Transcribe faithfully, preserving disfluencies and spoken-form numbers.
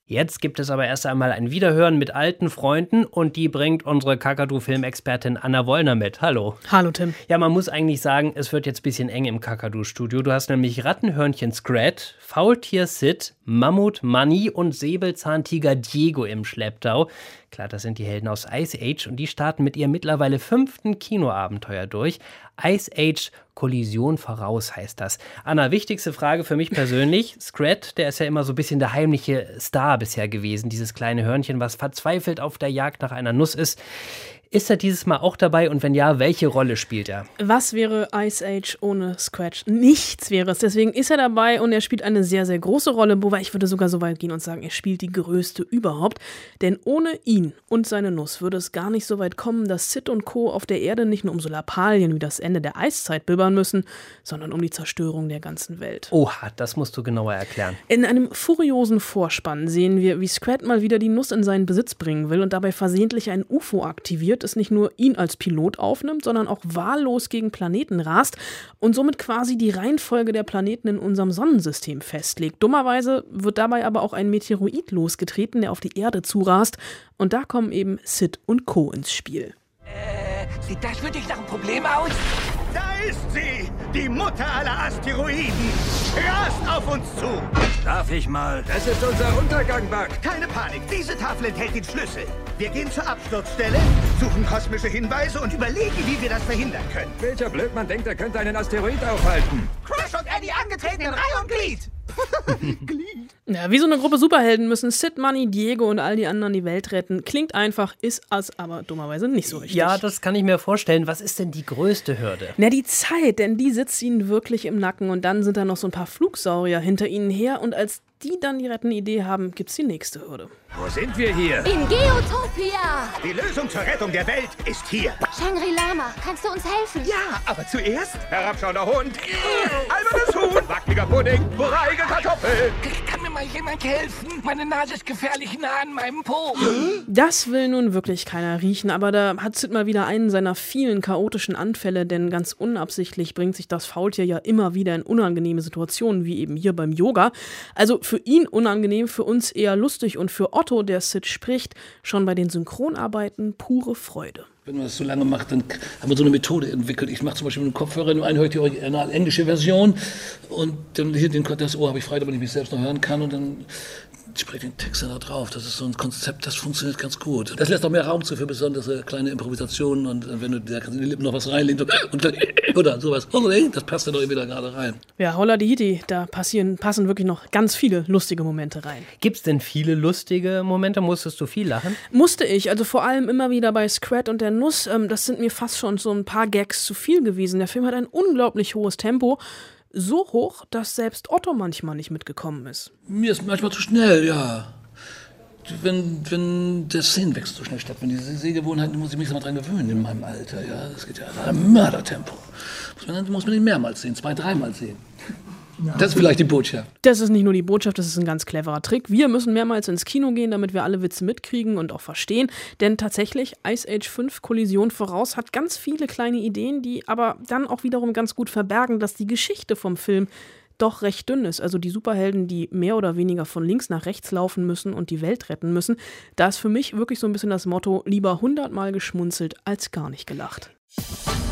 Jetzt gibt es aber erst einmal ein Wiederhören mit alten Freunden und die bringt unsere Kakadu-Filmexpertin Anna Wollner mit. Hallo. Hallo Tim. Ja, man muss eigentlich sagen, es wird jetzt ein bisschen eng im Kakadu-Studio. Du hast nämlich Rattenhörnchen Scrat, Faultier Sid, Mammut Manny und Säbelzahntiger Diego im Schlepptau. Klar, das sind die Helden aus Ice Age und die starten mit ihrem mittlerweile fünften Kinoabenteuer durch. Ice Age Kollision voraus heißt das. Anna, wichtigste Frage für mich persönlich. Scrat, der ist ja immer so ein bisschen der heimliche Star bisher gewesen. Dieses kleine Hörnchen, was verzweifelt auf der Jagd nach einer Nuss ist. Ist er dieses Mal auch dabei und wenn ja, welche Rolle spielt er? Was wäre Ice Age ohne Scratch? Nichts wäre es. Deswegen ist er dabei und er spielt eine sehr, sehr große Rolle. Wobei ich würde sogar so weit gehen und sagen, er spielt die größte überhaupt. Denn ohne ihn und seine Nuss würde es gar nicht so weit kommen, dass Sid und Co. auf der Erde nicht nur um so Lappalien wie das Ende der Eiszeit bibbern müssen, sondern um die Zerstörung der ganzen Welt. Oha, das musst du genauer erklären. In einem furiosen Vorspann sehen wir, wie Scrat mal wieder die Nuss in seinen Besitz bringen will und dabei versehentlich ein U F O aktiviert, es nicht nur ihn als Pilot aufnimmt, sondern auch wahllos gegen Planeten rast und somit quasi die Reihenfolge der Planeten in unserem Sonnensystem festlegt. Dummerweise wird dabei aber auch ein Meteoroid losgetreten, der auf die Erde zurast und da kommen eben Sid und Co. ins Spiel. Äh, sieht das für dich nach einem Problem aus? Da ist sie, die Mutter aller Asteroiden. Rast auf uns zu. Darf ich mal? Das ist unser Untergang, Buck. Keine Panik, diese Tafel enthält den Schlüssel. Wir gehen zur Absturzstelle, suchen kosmische Hinweise und überlegen, wie wir das verhindern können. Welcher Blödmann denkt, er könnte einen Asteroid aufhalten? Crash und Eddie angetreten in Reihe und Glied. Glied. Ja, wie so eine Gruppe Superhelden müssen Sid, Manny, Diego und all die anderen die Welt retten. Klingt einfach, ist es aber dummerweise nicht so richtig. Ja, das kann ich mir vorstellen. Was ist denn die größte Hürde? Na, die Zeit, denn die sitzt ihnen wirklich im Nacken und dann sind da noch so ein paar Flugsaurier hinter ihnen her und als die dann die rettende Idee haben, gibt's die nächste Hürde. Wo sind wir hier? In Geotopia! Die Lösung zur Rettung der Welt ist hier. Shangri-Lama, kannst du uns helfen? Ja, aber zuerst herabschauender Hund, albernes Huhn, wackeliger Pudding, boreige Kartoffel. Kann mir mal jemand helfen? Meine Nase ist gefährlich nah an meinem Po. Das will nun wirklich keiner riechen, aber da hat Sid mal wieder einen seiner vielen chaotischen Anfälle, denn ganz unabsichtlich bringt sich das Faultier ja immer wieder in unangenehme Situationen, wie eben hier beim Yoga. Also für ihn unangenehm, für uns eher lustig und für Otto, der Sid spricht, schon bei den Synchronarbeiten pure Freude. Wenn man das so lange macht, dann haben wir so eine Methode entwickelt. Ich mache zum Beispiel mit dem Kopfhörer nur einen, höre ich die original englische Version und dann hier den, das Ohr habe ich frei, damit ich mich selbst noch hören kann und dann spreche ich den Text da drauf. Das ist so ein Konzept, das funktioniert ganz gut. Das lässt auch mehr Raum zu für besondere kleine Improvisationen und wenn du da kannst in die Lippen noch was reinlegen und dann, oder sowas, das passt dann doch irgendwie da gerade rein. Ja, holla die Hiti, da passieren, passen wirklich noch ganz viele lustige Momente rein. Gibt's denn viele lustige Momente? Musstest du viel lachen? Musste ich, also vor allem immer wieder bei Scrat und der Nuss. Ähm, das sind mir fast schon so ein paar Gags zu viel gewesen. Der Film hat ein unglaublich hohes Tempo. So hoch, dass selbst Otto manchmal nicht mitgekommen ist. Mir ist manchmal zu schnell, ja. Wenn, wenn der Szenenwechsel so schnell stattfindet, diese Sehgewohnheiten, muss ich mich mal dran gewöhnen in meinem Alter. Ja, das geht ja ein Mördertempo. Muss man, muss man ihn mehrmals sehen, zwei, dreimal sehen. Das ist vielleicht die Botschaft. Das ist nicht nur die Botschaft, das ist ein ganz cleverer Trick. Wir müssen mehrmals ins Kino gehen, damit wir alle Witze mitkriegen und auch verstehen. Denn tatsächlich, Ice Age fünf Kollision voraus hat ganz viele kleine Ideen, die aber dann auch wiederum ganz gut verbergen, dass die Geschichte vom Film doch recht dünn ist. Also die Superhelden, die mehr oder weniger von links nach rechts laufen müssen und die Welt retten müssen. Da ist für mich wirklich so ein bisschen das Motto, lieber hundertmal geschmunzelt als gar nicht gelacht.